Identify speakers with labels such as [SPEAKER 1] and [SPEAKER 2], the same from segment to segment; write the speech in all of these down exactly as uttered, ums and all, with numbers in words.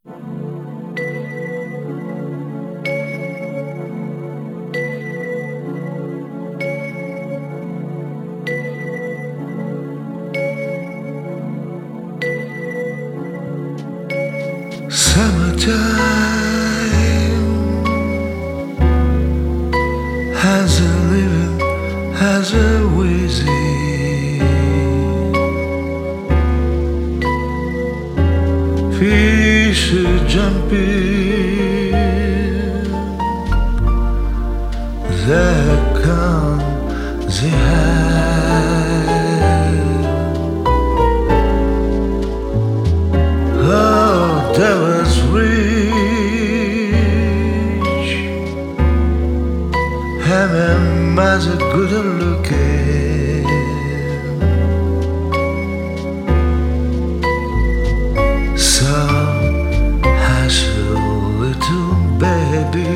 [SPEAKER 1] Summertime has a living, has a wheezy. Fish are jumping, there come the high. Oh, there was rich, him and as a good looking. So hush, little baby,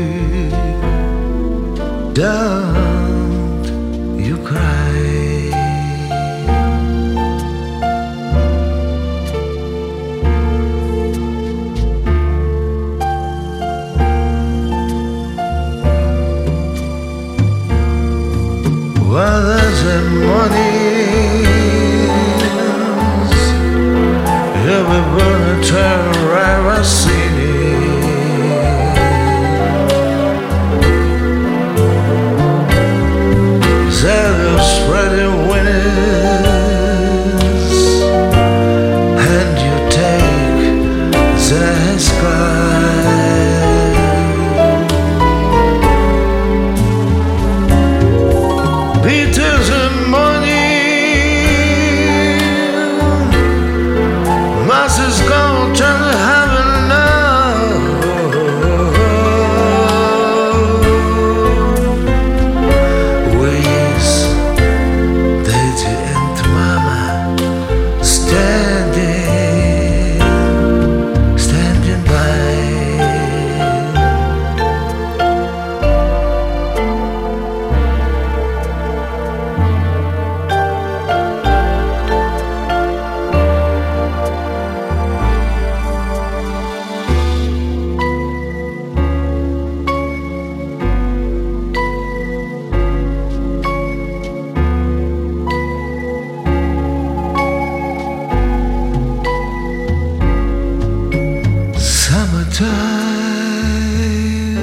[SPEAKER 1] don't you cry. Well, there's a mornings you'll be burning to River City. There are spreading wings, and you take the sky. Peter's and morning, Mass is gone, turn to heaven now. Ways Daddy and Mama standing, standing by. Summertime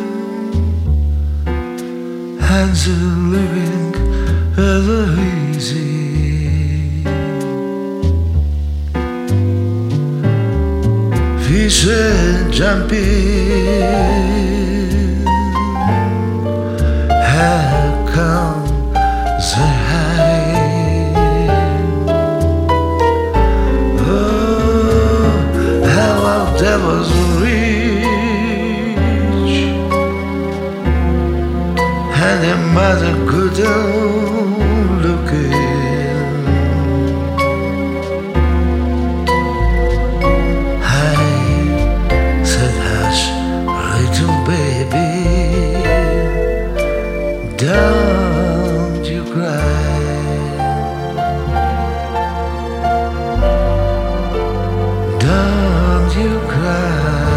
[SPEAKER 1] hands are living ever easy. Fish are jumping, how come the high? Oh, how our devils reach, and their mother good looking. I said, hush, little baby, don't you cry. Don't you cry.